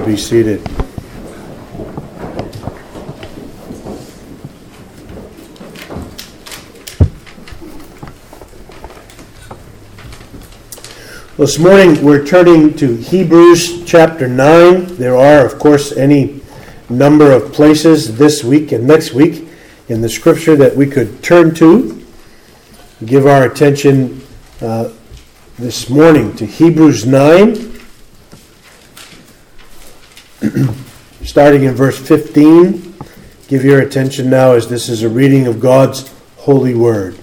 Be seated. This morning we're turning to Hebrews chapter 9. There are, of course, any number of places this week and next week in the scripture that we could turn to. Give our attention this morning to Hebrews 9. Starting in verse 15, give your attention now as this is a reading of God's holy word.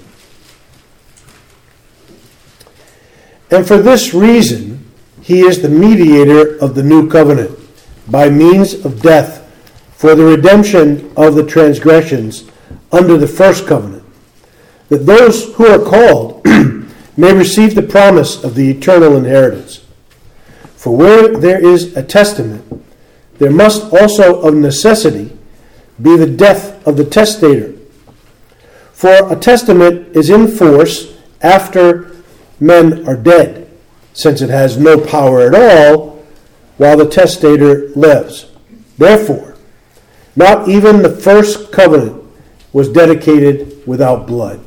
And for this reason, he is the mediator of the new covenant, by means of death, for the redemption of the transgressions under the first covenant, that those who are called may receive the promise of the eternal inheritance. For where there is a testament, there must also of necessity be the death of the testator. For a testament is in force after men are dead, since it has no power at all while the testator lives. Therefore, not even the first covenant was dedicated without blood.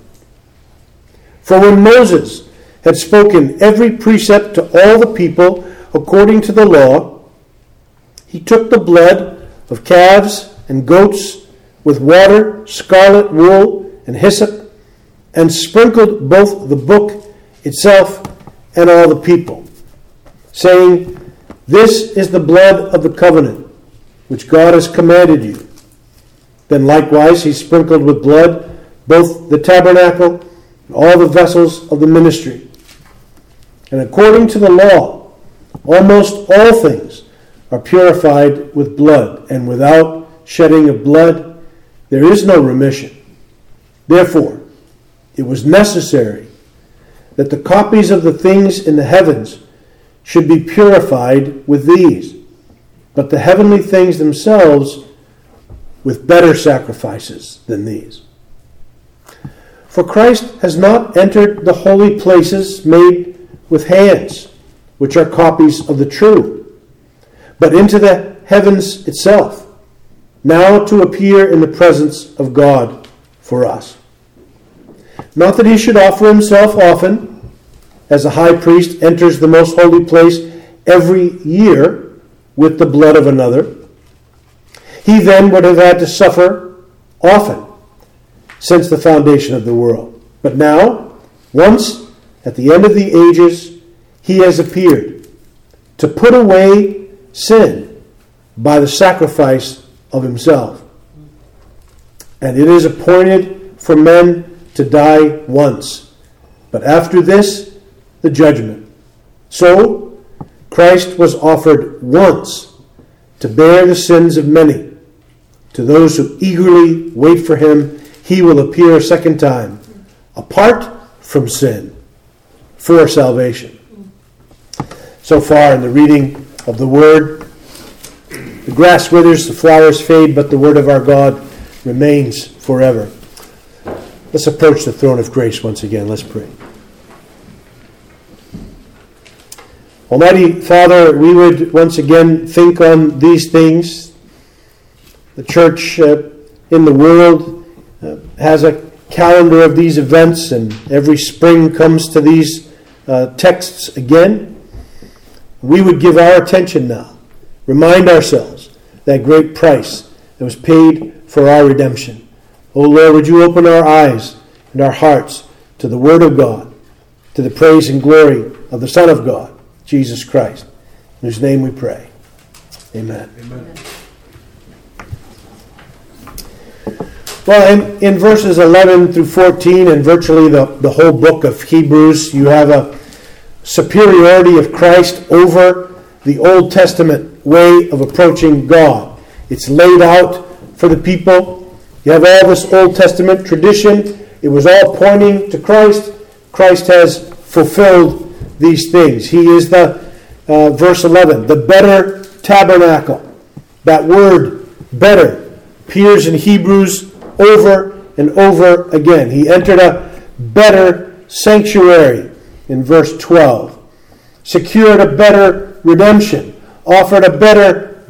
For when Moses had spoken every precept to all the people according to the law, he took the blood of calves and goats with water, scarlet wool, and hyssop, and sprinkled both the book itself and all the people, saying, "This is the blood of the covenant, which God has commanded you." Then likewise he sprinkled with blood both the tabernacle and all the vessels of the ministry. And according to the law, almost all things are purified with blood, and without shedding of blood there is no remission. Therefore, it was necessary that the copies of the things in the heavens should be purified with these, but the heavenly things themselves with better sacrifices than these. For Christ has not entered the holy places made with hands, which are copies of the true, but into the heavens itself, now to appear in the presence of God for us. Not that he should offer himself often, as a high priest enters the most holy place every year with the blood of another. He then would have had to suffer often since the foundation of the world. But now, once at the end of the ages, he has appeared to put away sin by the sacrifice of himself. And it is appointed for men to die once, but after this, the judgment. So, Christ was offered once to bear the sins of many. To those who eagerly wait for him, he will appear a second time, apart from sin, for salvation. So far in the reading of the word, the grass withers, the flowers fade, but the word of our God remains forever. Let's approach the throne of grace once again. Let's pray. Almighty Father, we would once again think on these things. The church in the world has a calendar of these events, and every spring comes to these texts again. We would give our attention now, remind ourselves that great price that was paid for our redemption. O Lord, would you open our eyes and our hearts to the Word of God, to the praise and glory of the Son of God, Jesus Christ, in whose name we pray. Amen. Amen. Well, in verses 11 through 14 and virtually the whole book of Hebrews, you have a superiority of Christ over the Old Testament way of approaching God. It's laid out for the people. You have all this Old Testament tradition. It was all pointing to Christ. Christ has fulfilled these things. He is the, verse 11, the better tabernacle. That word, better, appears in Hebrews over and over again. He entered a better sanctuary in verse 12. Secured a better redemption. Offered a better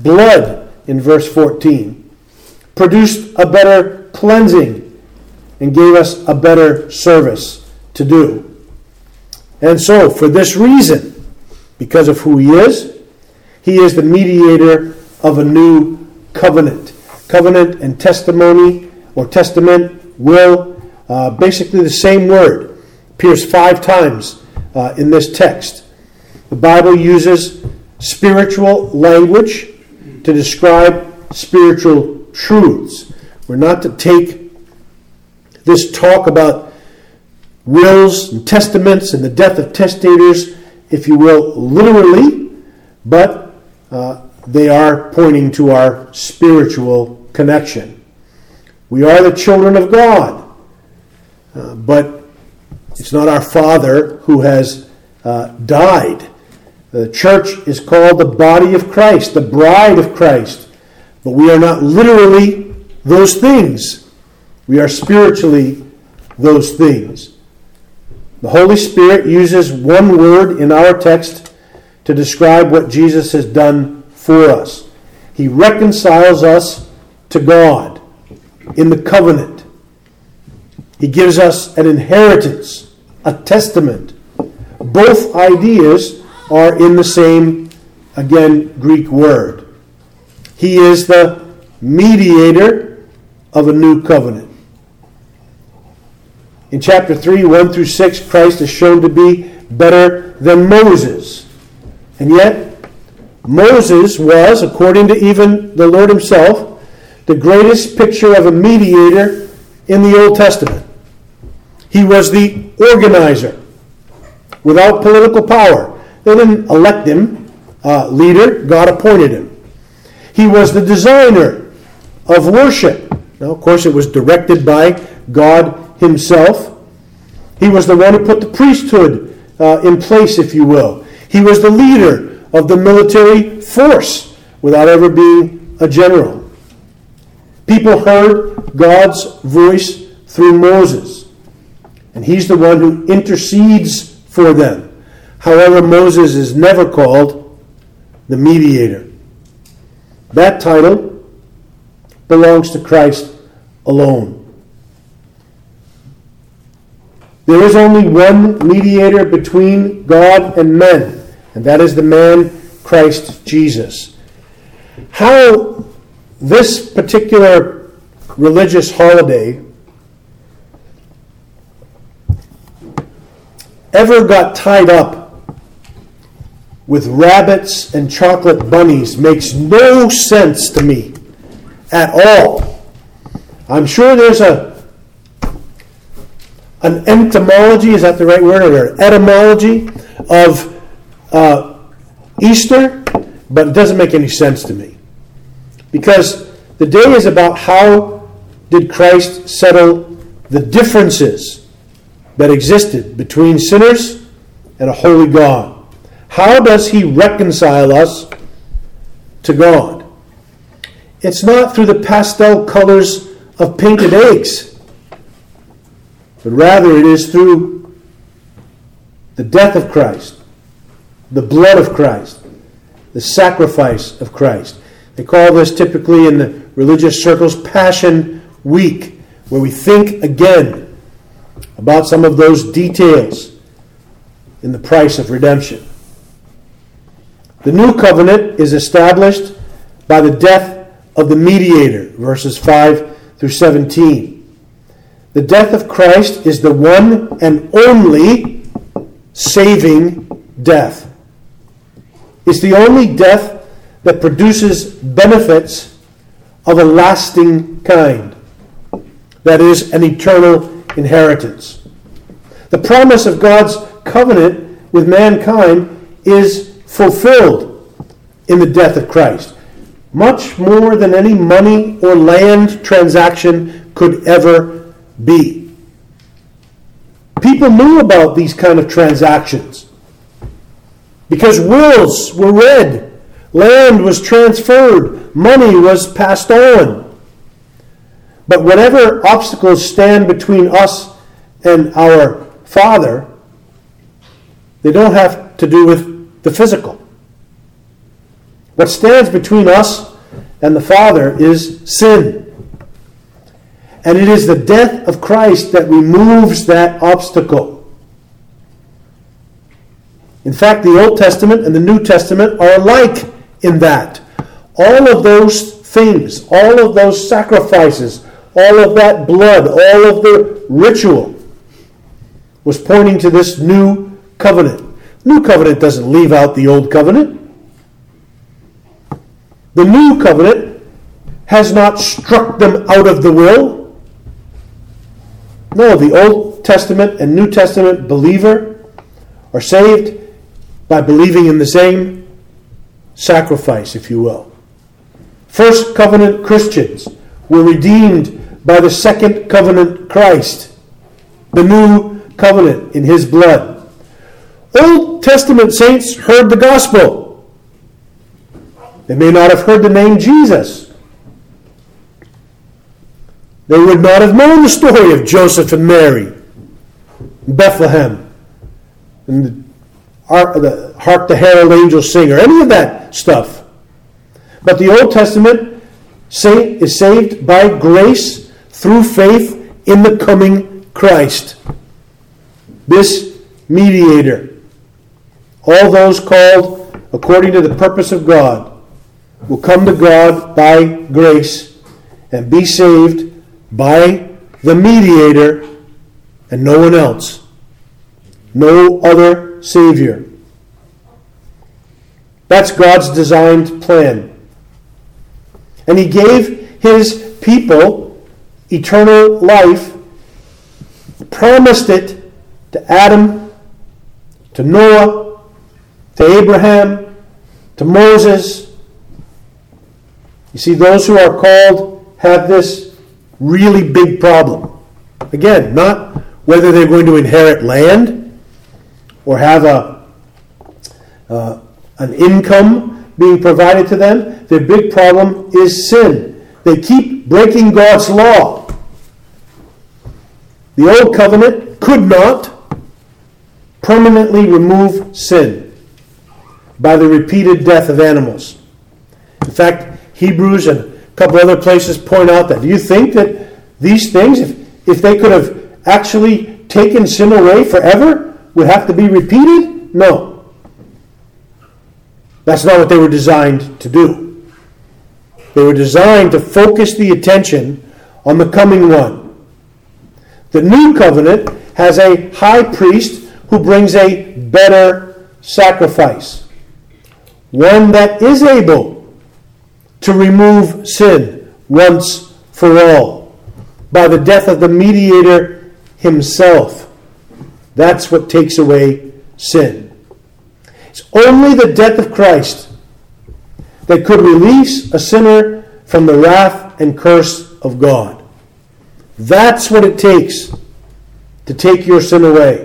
blood in verse 14, produced a better cleansing, and gave us a better service to do. And so, for this reason, because of who he is the mediator of a new covenant. Covenant and testimony, or testament, will, basically the same word, appears 5 times in this text. The Bible uses spiritual language to describe spiritual truths. We're not to take this talk about wills and testaments and the death of testators, if you will, literally, but they are pointing to our spiritual connection. We are the children of God, but it's not our Father who has died. The church is called the body of Christ, the bride of Christ, but we are not literally those things. We are spiritually those things. The Holy Spirit uses one word in our text to describe what Jesus has done for us. He reconciles us to God in the covenant. He gives us an inheritance, a testament. Both ideas are in the same, again, Greek word. He is the mediator of a new covenant. In chapter 3, 1 through 6, Christ is shown to be better than Moses. And yet, Moses was, according to even the Lord himself, the greatest picture of a mediator in the Old Testament. He was the organizer, without political power. They didn't elect him leader. God appointed him. He was the designer of worship. Now, of course, it was directed by God himself. He was the one who put the priesthood in place, if you will. He was the leader of the military force without ever being a general. People heard God's voice through Moses, and he's the one who intercedes for them. However, Moses is never called the mediator. That title belongs to Christ alone. There is only one mediator between God and men, and that is the man Christ Jesus. How this particular religious holiday ever got tied up with rabbits and chocolate bunnies makes no sense to me at all. I'm sure there's an entomology, is that the right word, or an etymology of Easter, but it doesn't make any sense to me. Because the day is about how did Christ settle the differences that existed between sinners and a holy God. How does he reconcile us to God? It's not through the pastel colors of painted eggs, but rather it is through the death of Christ, the blood of Christ, the sacrifice of Christ. They call this typically in the religious circles Passion Week, where we think again about some of those details in the price of redemption. The new covenant is established by the death of the mediator, verses 5 through 17. The death of Christ is the one and only saving death. It's the only death that produces benefits of a lasting kind. That is, an eternal inheritance. The promise of God's covenant with mankind is fulfilled in the death of Christ, much more than any money or land transaction could ever be. People knew about these kind of transactions because wills were read, land was transferred, money was passed on. But whatever obstacles stand between us and our Father, they don't have to do with the physical. What stands between us and the Father is sin. And it is the death of Christ that removes that obstacle. In fact, the Old Testament and the New Testament are alike in that. All of those things, all of those sacrifices, all of that blood, all of the ritual was pointing to this new covenant. New covenant doesn't leave out the old covenant. The new covenant has not struck them out of the will. No, the Old Testament and New Testament believer are saved by believing in the same sacrifice, if you will. First covenant Christians were redeemed by the second covenant Christ, the new covenant in his blood. Old Testament saints heard the gospel. They may not have heard the name Jesus. They would not have known the story of Joseph and Mary, Bethlehem, and the Hark the Herald Angels Sing, or any of that stuff. But the Old Testament saint is saved by grace through faith in the coming Christ, this mediator. All those called according to the purpose of God will come to God by grace and be saved by the mediator and no one else. No other Savior. That's God's designed plan. And He gave His people eternal life, promised it to Adam, to Noah, to Abraham, to Moses. You see, those who are called have this really big problem. Again, not whether they're going to inherit land or have an income being provided to them. Their big problem is sin. They keep breaking God's law. The old covenant could not permanently remove sin by the repeated death of animals. In fact, Hebrews and a couple other places point out that. Do you think that these things, if they could have actually taken sin away forever, would have to be repeated? No. That's not what they were designed to do. They were designed to focus the attention on the coming one. The new covenant has a high priest who brings a better sacrifice. One that is able to remove sin once for all by the death of the mediator himself. That's what takes away sin. It's only the death of Christ that could release a sinner from the wrath and curse of God. That's what it takes to take your sin away.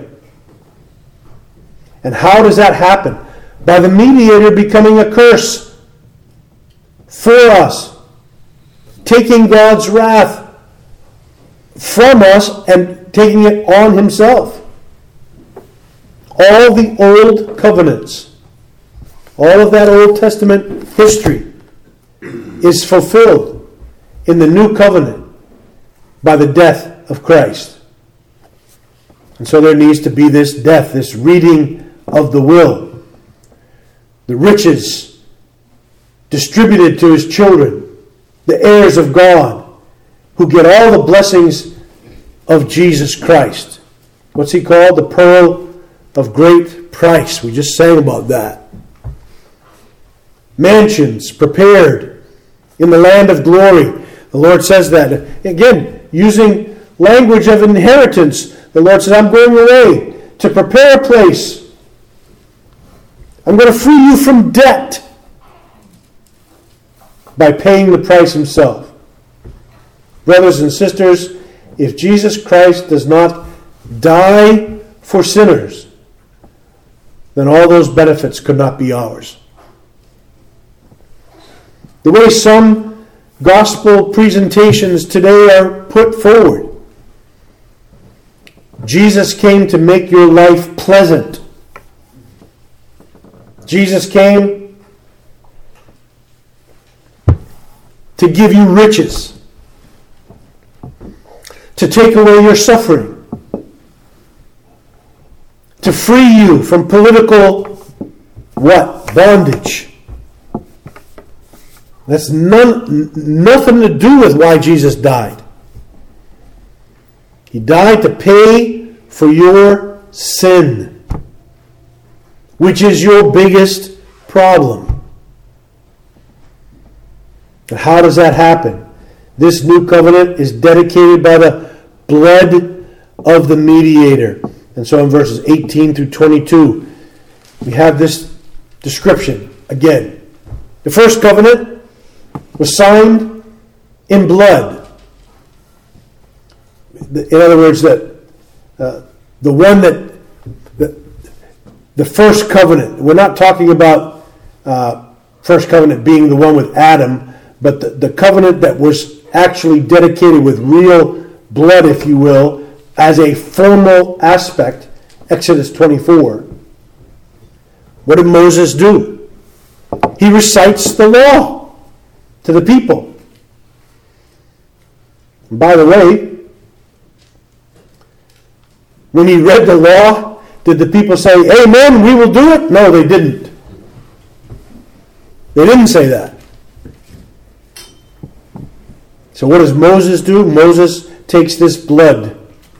And how does that happen? By the mediator becoming a curse for us, taking God's wrath from us and taking it on himself. All the old covenants, all of that Old Testament history is fulfilled in the new covenant by the death of Christ. And so there needs to be this death, this reading of the will. The riches distributed to his children, the heirs of God, who get all the blessings of Jesus Christ. What's he called? The pearl of great price. We just sang about that. Mansions prepared in the land of glory. The Lord says that. Again, using language of inheritance. The Lord says, I'm going away to prepare a place. I'm going to free you from debt by paying the price himself. Brothers and sisters, if Jesus Christ does not die for sinners, then all those benefits could not be ours. The way some gospel presentations today are put forward. Jesus came to make your life pleasant. Jesus came to give you riches, to take away your suffering, to free you from political what? Bondage. That's nothing to do with why Jesus died. He died to pay for your sin, which is your biggest problem. But how does that happen? This new covenant is dedicated by the blood of the mediator. And so in verses 18 through 22, we have this description again. The first covenant was signed in blood. In other words, the one that the first covenant. We're not talking about first covenant being the one with Adam, but the covenant that was actually dedicated with real blood, if you will, as a formal aspect. Exodus 24. What did Moses do? He recites the law to the people. And by the way, when he read the law, did the people say, "Amen, we will do it"? No, they didn't. They didn't say that. So what does Moses do? Moses takes this blood.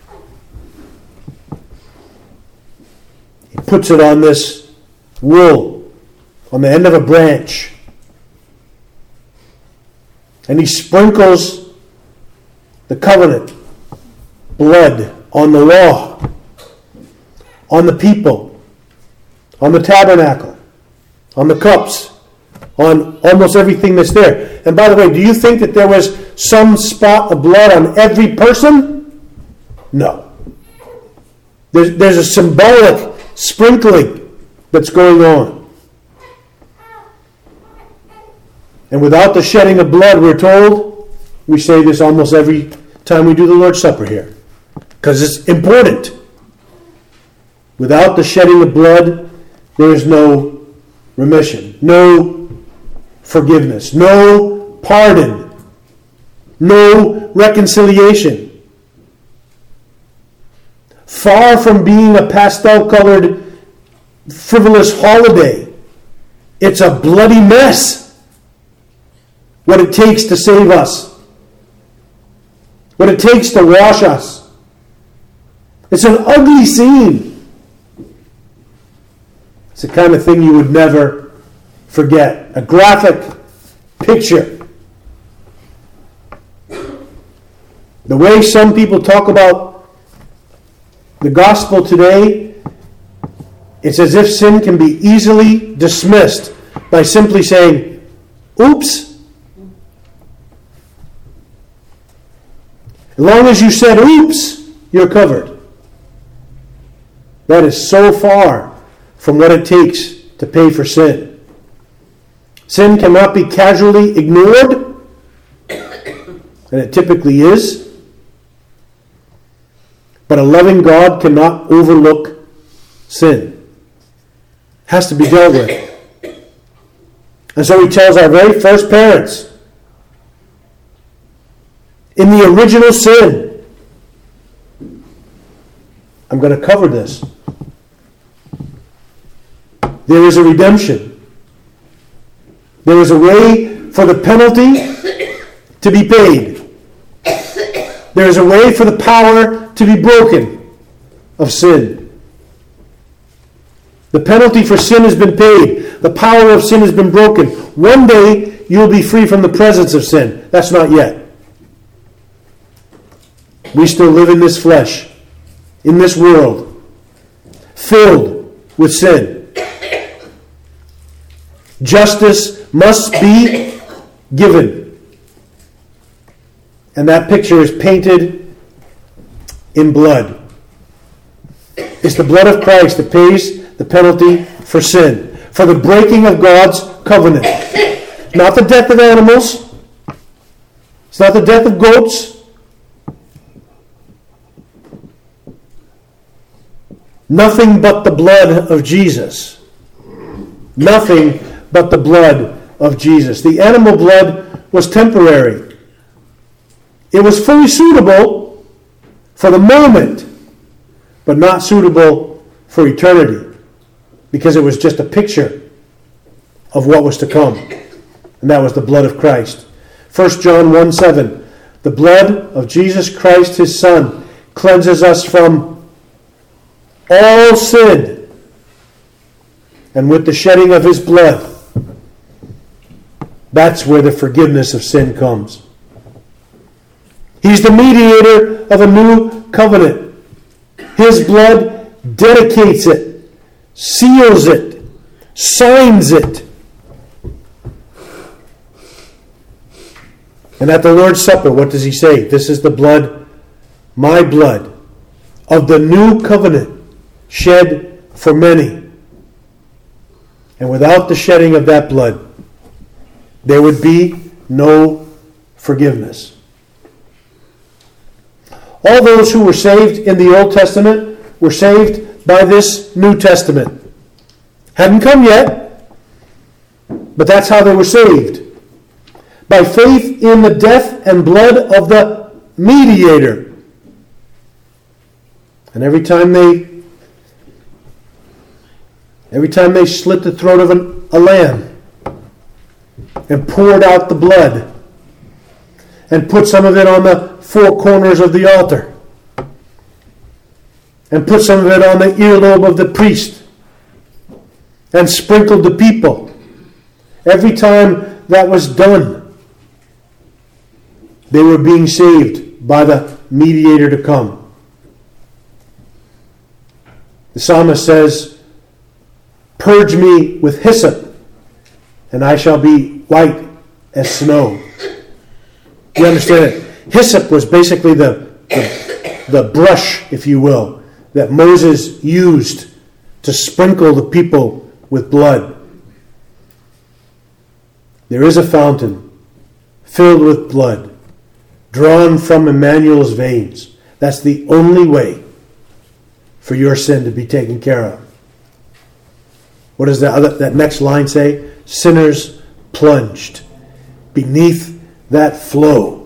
He puts it on this wool, on the end of a branch. And he sprinkles the covenant blood on the law, on the people, on the tabernacle, on the cups, on almost everything that's there. And by the way, do you think that there was some spot of blood on every person? No. There's a symbolic sprinkling that's going on. And without the shedding of blood, we're told, we say this almost every time we do the Lord's Supper here, because it's important. Without the shedding of blood, there is no remission, no forgiveness, no pardon, no reconciliation. Far from being a pastel-colored, frivolous holiday, it's a bloody mess. What it takes to save us, what it takes to wash us. It's an ugly scene. It's the kind of thing you would never forget. A graphic picture. The way some people talk about the gospel today, it's as if sin can be easily dismissed by simply saying, "Oops." As long as you said "oops," you're covered. That is so far from what it takes to pay for sin. Sin cannot be casually ignored, and it typically is. But a loving God cannot overlook sin. It has to be dealt with. And so he tells our very first parents, in the original sin, I'm going to cover this. There is a redemption. There is a way for the penalty to be paid. There is a way for the power to be broken of sin. The penalty for sin has been paid. The power of sin has been broken. One day you'll be free from the presence of sin. That's not yet. We still live in this flesh, in this world, filled with sin. Justice must be given. And that picture is painted in blood. It's the blood of Christ that pays the penalty for sin, for the breaking of God's covenant. Not the death of animals. It's not the death of goats. Nothing but the blood of Jesus. Nothing but the blood of Jesus. The animal blood was temporary. It was fully suitable for the moment, but not suitable for eternity, because it was just a picture of what was to come, and that was the blood of Christ. 1 John 1:7, the blood of Jesus Christ, his Son, cleanses us from all sin, and with the shedding of his blood, that's where the forgiveness of sin comes. He's the mediator of a new covenant. His blood dedicates it, seals it, signs it. And at the Lord's Supper, what does he say? This is the blood, my blood, of the new covenant, shed for many. And without the shedding of that blood, there would be no forgiveness. All those who were saved in the Old Testament were saved by this New Testament. Hadn't come yet, but that's how they were saved. By faith in the death and blood of the mediator. And every time they slit the throat of a lamb and poured out the blood and put some of it on the four corners of the altar and put some of it on the earlobe of the priest and sprinkled the people. Every time that was done, they were being saved by the mediator to come. The psalmist says, "Purge me with hyssop, and I shall be white as snow." You understand it? Hyssop was basically the brush, if you will, that Moses used to sprinkle the people with blood. There is a fountain filled with blood, drawn from Emmanuel's veins. That's the only way for your sin to be taken care of. What does that next line say? Sinners plunged beneath that flow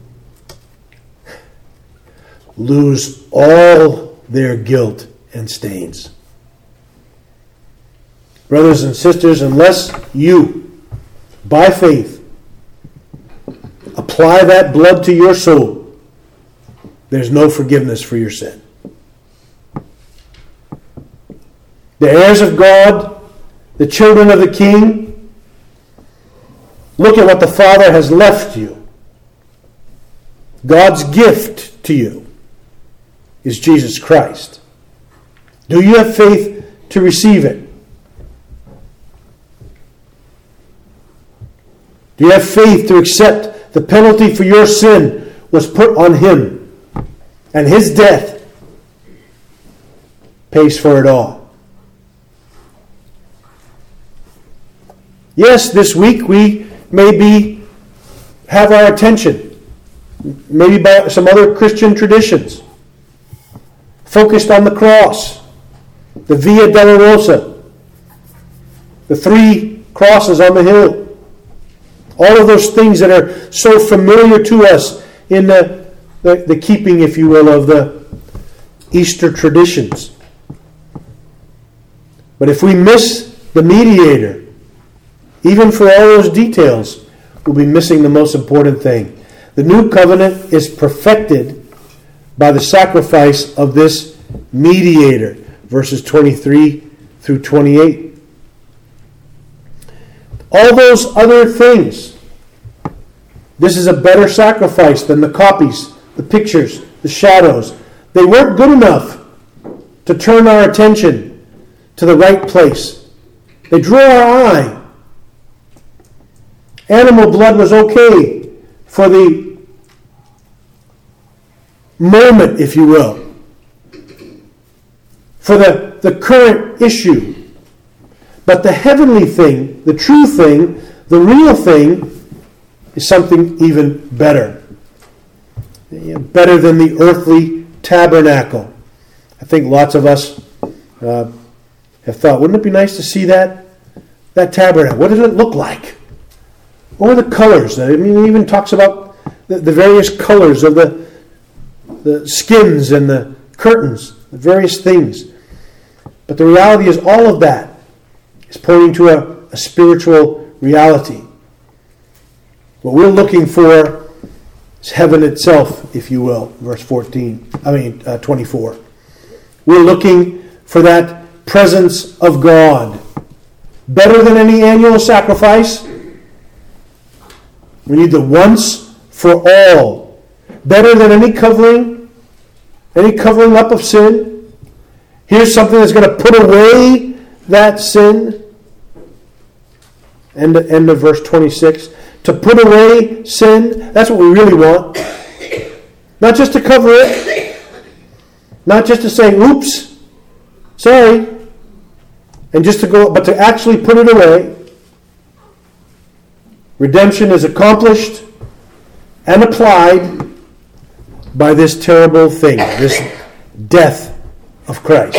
lose all their guilt and stains. Brothers and sisters, unless you, by faith, apply that blood to your soul, there's no forgiveness for your sin. The heirs of God, the children of the King, look at what the Father has left you. God's gift to you is Jesus Christ. Do you have faith to receive it? Do you have faith to accept the penalty for your sin was put on him, and his death pays for it all? Yes, this week we maybe have our attention, maybe by some other Christian traditions, focused on the cross, the Via Dolorosa, the 3 crosses on the hill. All of those things that are so familiar to us in the keeping, if you will, of the Easter traditions. But if we miss the mediator, even for all those details, we'll be missing the most important thing. The new covenant is perfected by the sacrifice of this mediator. Verses 23 through 28. All those other things, this is a better sacrifice than the copies, the pictures, the shadows. They weren't good enough to turn our attention to the right place. They drew our eye. Animal blood was okay for the moment, if you will, for the current issue. But the heavenly thing, the true thing, the real thing, is something even better. Better than the earthly tabernacle. I think lots of us have thought, wouldn't it be nice to see that tabernacle? What did it look like? Or the colors. I mean, he even talks about the various colors of the skins and the curtains, the various things. But the reality is all of that is pointing to a spiritual reality. What we're looking for is heaven itself, if you will, verse 24. We're looking for that presence of God. Better than any annual sacrifice, we need the once for all. Better than any covering up of sin. Here's something that's going to put away that sin. End of verse 26. To put away sin, that's what we really want. Not just to cover it. Not just to say, oops, sorry. And just to go, but to actually put it away. Redemption is accomplished and applied by this terrible thing, this death of Christ.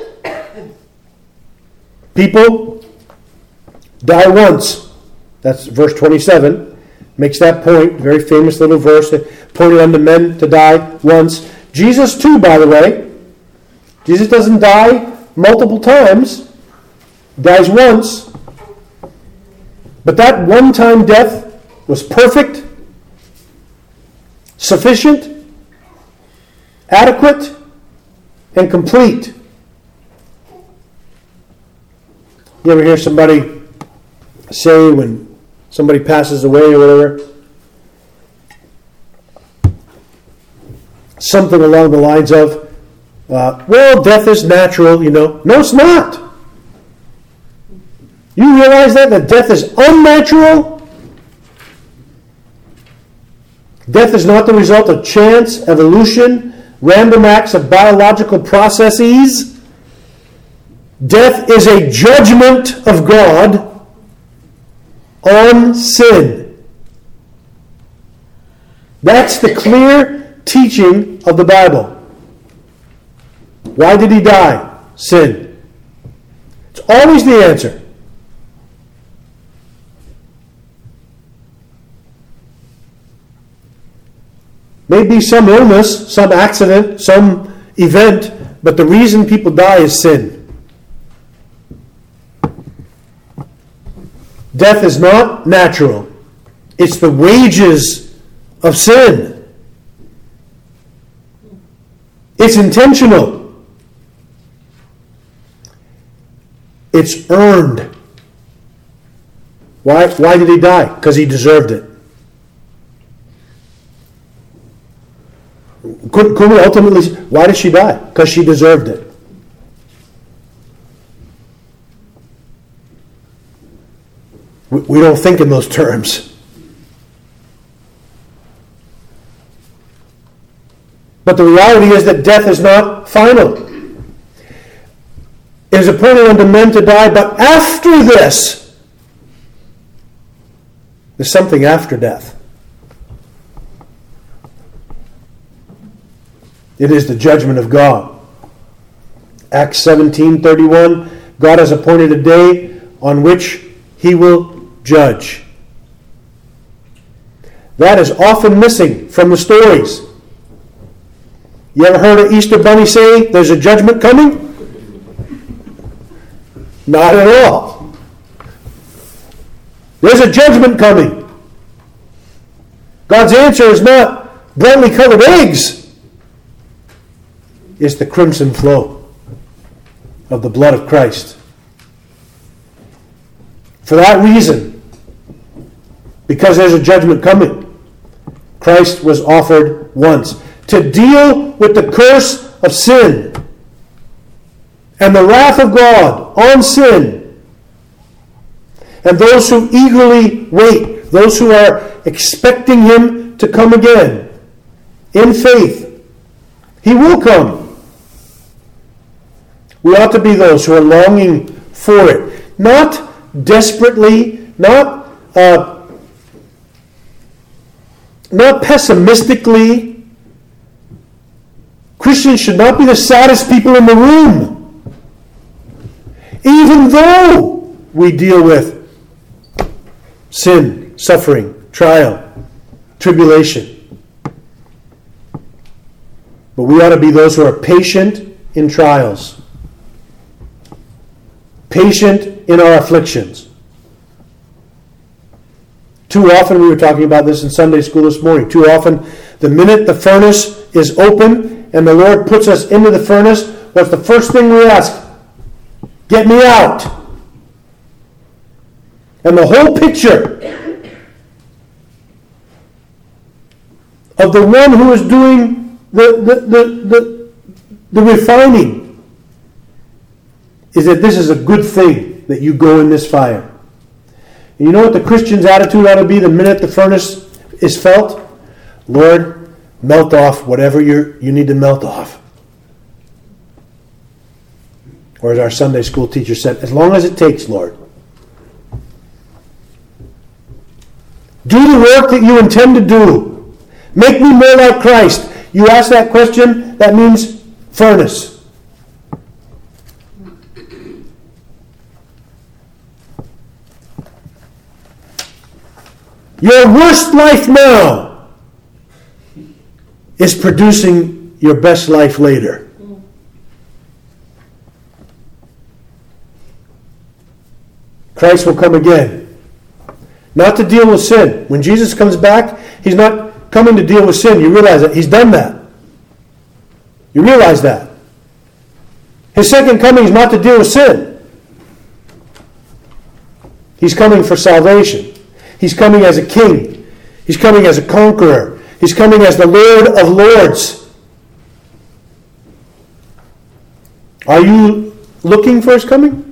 People die once. That's verse 27. Makes that point. Very famous little verse that pointed unto men to die once. Jesus too, by the way. Jesus doesn't die multiple times. He dies once. But that one-time death was perfect, sufficient, adequate, and complete. You ever hear somebody say when somebody passes away or whatever, something along the lines of, well, death is natural, you know. No, it's not. You realize that death is unnatural? Death is not the result of chance, evolution, random acts of biological processes. Death is a judgment of God on sin. That's the clear teaching of the Bible. Why did he die? Sin. It's always the answer. Maybe some illness, some accident, some event, but the reason people die is sin. Death is not natural. It's the wages of sin. It's intentional. It's earned. Why did he die? Because he deserved it. Could we ultimately, why did she die? Because she deserved it. We don't think in those terms. But the reality is that death is not final. It is appointed unto men to die, but after this, there's something after death. It is the judgment of God. Acts 17:31, God has appointed a day on which he will judge. That is often missing from the stories. You ever heard an Easter bunny say there's a judgment coming? Not at all. There's a judgment coming. God's answer is not brightly colored eggs. It's the crimson flow of the blood of Christ. For that reason, because there's a judgment coming, Christ was offered once to deal with the curse of sin and the wrath of God on sin. And those who eagerly wait, those who are expecting him to come again in faith, he will come. We ought to be those who are longing for it. Not desperately, not pessimistically. Christians should not be the saddest people in the room. Even though we deal with sin suffering, trial, tribulation. But we ought to be those who are patient in trials, patient in our afflictions. Too often, we were talking about this in Sunday school this morning, too often the minute the furnace is open and the Lord puts us into the furnace, what's the first thing we ask? Get me out. And the whole picture of the one who is doing the refining is that this is a good thing that you go in this fire. And you know what the Christian's attitude ought to be the minute the furnace is felt? Lord, melt off whatever you need to melt off. Or as our Sunday school teacher said, as long as it takes, Lord. Do the work that you intend to do. Make me more like Christ. You ask that question, that means furnace. Your worst life now is producing your best life later. Christ will come again. Not to deal with sin. When Jesus comes back, He's not coming to deal with sin. You realize that. He's done that. You realize that. His second coming is not to deal with sin. He's coming for salvation. He's coming as a king. He's coming as a conqueror. He's coming as the Lord of Lords. Are you looking for His coming?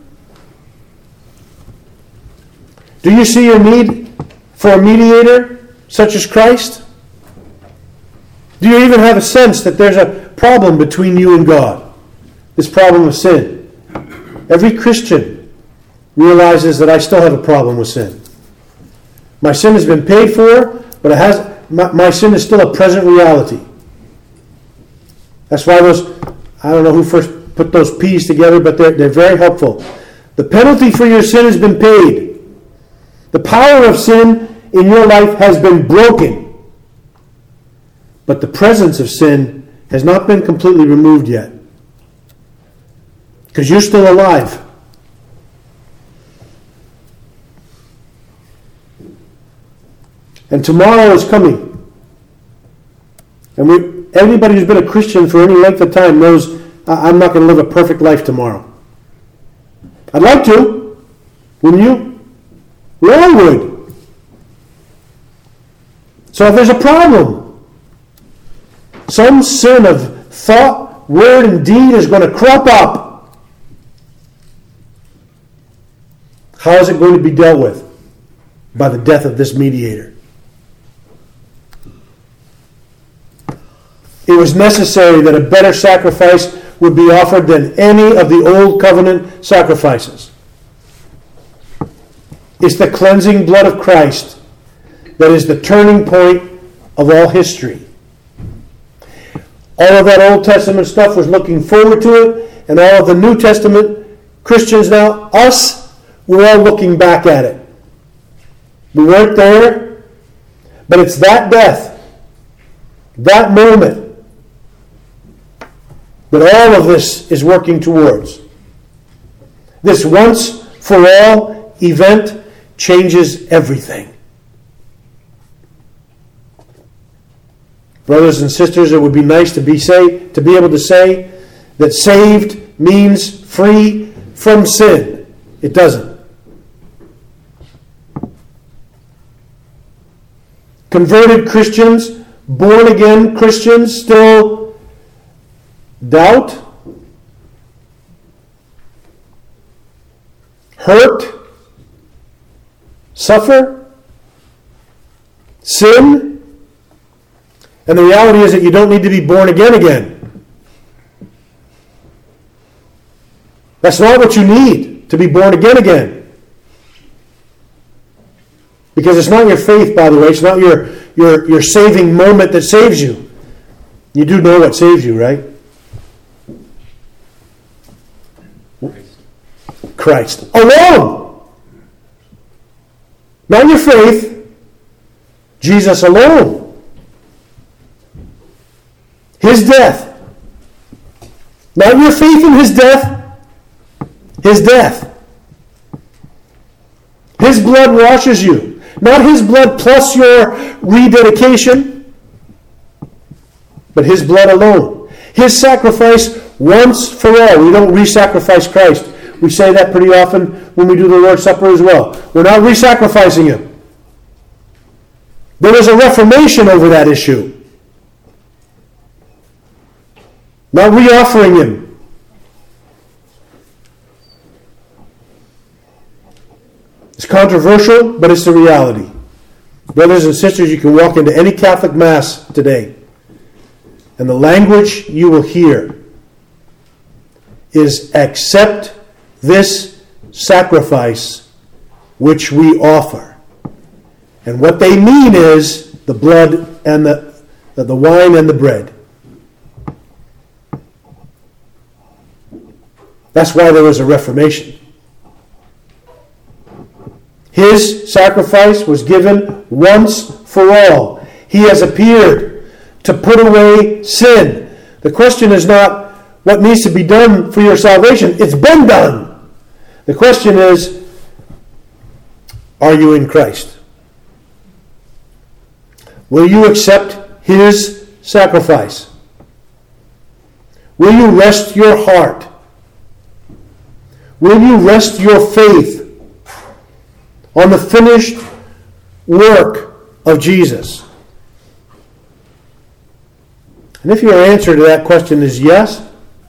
Do you see your need for a mediator such as Christ? Do you even have a sense that there's a problem between you and God? This problem of sin. Every Christian realizes that I still have a problem with sin. My sin has been paid for, but my sin is still a present reality. That's why I don't know who first put those P's together, but they're very helpful. The penalty for your sin has been paid. The power of sin in your life has been broken. But the presence of sin has not been completely removed yet. Because you're still alive. And tomorrow is coming. And anybody who's been a Christian for any length of time knows I'm not going to live a perfect life tomorrow. I'd like to. Wouldn't you? We all would. So if there's a problem, some sin of thought, word, and deed is going to crop up. How is it going to be dealt with? By the death of this mediator. It was necessary that a better sacrifice would be offered than any of the old covenant sacrifices. It's the cleansing blood of Christ that is the turning point of all history. All of that Old Testament stuff was looking forward to it, and all of the New Testament Christians now, us, we're all looking back at it. We weren't there, but it's that death, that moment, that all of this is working towards. This once for all event changes everything. Brothers and sisters, it would be nice to be able to say that saved means free from sin. It doesn't. Converted Christians, born again Christians, still doubt, hurt, suffer, sin, and the reality is that you don't need to be born again. That's not what you need, to be born again. Because it's not your faith, by the way. It's not your saving moment that saves you. You do know what saves you, right? Christ. Alone! Not your faith, Jesus alone. His death. Not your faith in his death. His death. His blood washes you. Not his blood plus your rededication, but his blood alone. His sacrifice once for all. We don't re-sacrifice Christ. We say that pretty often when we do the Lord's Supper as well. We're not re-sacrificing him. There was a reformation over that issue. Not re-offering him. It's controversial, but it's the reality. Brothers and sisters, you can walk into any Catholic Mass today, and the language you will hear is accept this sacrifice which we offer. And what they mean is the blood and the wine and the bread. That's why there was a Reformation. His sacrifice was given once for all. He has appeared to put away sin. The question is not what needs to be done for your salvation. It's been done. The question is, are you in Christ? Will you accept his sacrifice? Will you rest your heart? Will you rest your faith on the finished work of Jesus? And if your answer to that question is yes,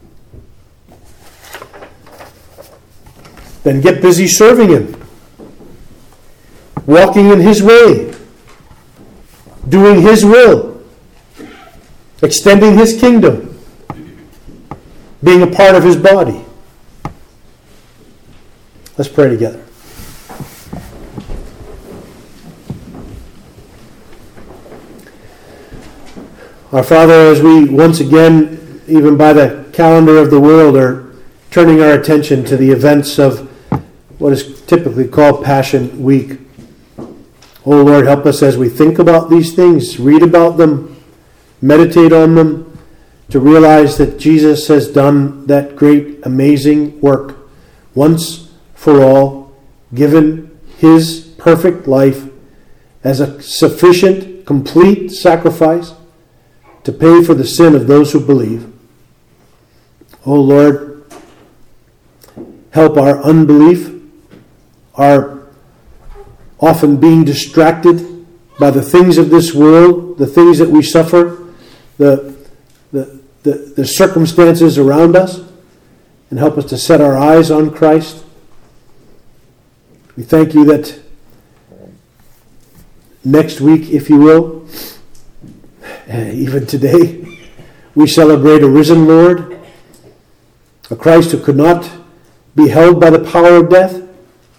then get busy serving him, walking in his way, doing his will, extending his kingdom, being a part of his body. Let's pray together. Our Father, as we once again, even by the calendar of the world, are turning our attention to the events of what is typically called Passion Week. Oh Lord, help us as we think about these things, read about them, meditate on them, to realize that Jesus has done that great, amazing work once for all, given his perfect life as a sufficient, complete sacrifice to pay for the sin of those who believe. Oh Lord, help our unbelief, our often being distracted by the things of this world, the things that we suffer, the circumstances around us, and help us to set our eyes on Christ. We thank you that next week, if you will, even today, we celebrate a risen Lord, a Christ who could not be held by the power of death. And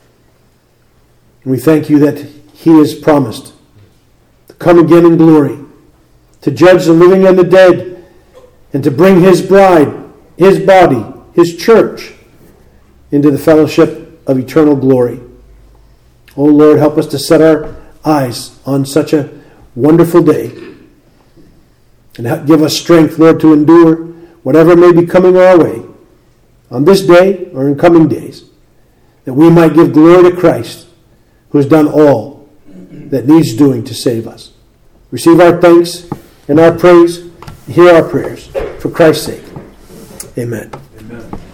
we thank you that he has promised to come again in glory, to judge the living and the dead, and to bring his bride, his body, his church, into the fellowship of eternal glory. Oh Lord, help us to set our eyes on such a wonderful day, and give us strength, Lord, to endure whatever may be coming our way on this day or in coming days, that we might give glory to Christ, who has done all that needs doing to save us. Receive our thanks and our praise. Hear our prayers. For Christ's sake. Amen. Amen.